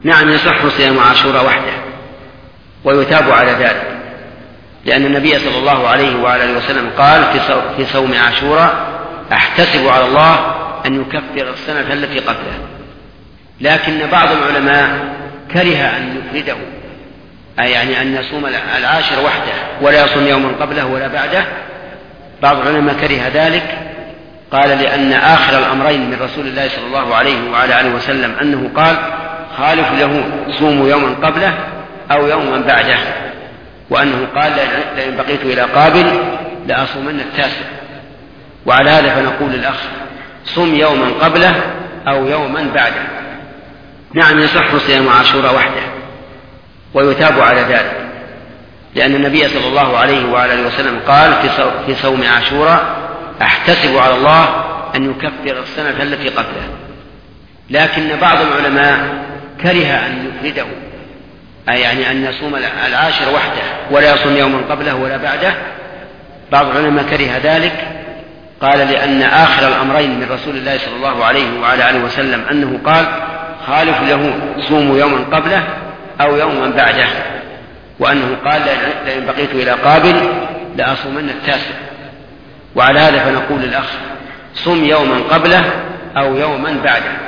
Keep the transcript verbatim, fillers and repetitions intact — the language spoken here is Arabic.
نعم يصح صيام عاشوراء وحده ويتاب على ذلك، لأن النبي صلى الله عليه وآله وسلم قال في صوم عاشوراء: أحتسب على الله أن يكفر السنة التي قبله. لكن بعض العلماء كره أن يفرده، أي يعني أن يصوم العاشر وحده ولا يصوم يوما قبله ولا بعده. بعض العلماء كره ذلك، قال: لأن آخر الأمرين من رسول الله صلى الله عليه وعلى آله وسلم أنه قال: خالف له صوموا يوما قبله أو يوما بعده، وأنه قال: لئن بقيت إلى قابل لأصومن التاسع. وعلى هذا فنقول للأخ: صم يوما قبله أو يوما بعده. نعم يصح صيام عاشوراء وحده ويتاب على ذلك، لأن النبي صلى الله عليه وآله وسلم قال في صوم عاشوراء: أحتسب على الله أن يكفر السنة التي قبله. لكن بعض العلماء كره أن يفرده، أي يعني أن يصوم العاشر وحده ولا يصوم يوما قبله ولا بعده. بعض العلماء كره ذلك، قال: لأن آخر الأمرين من رسول الله صلى الله عليه وعلى آله وسلم أنه قال: خالف له صوموا يوما قبله أو يوما بعده، وأنه قال: لئن بقيت إلى قابل لأصومن التاسع. وعلى هذا فنقول للأخ: صم يوما قبله أو يوما بعده.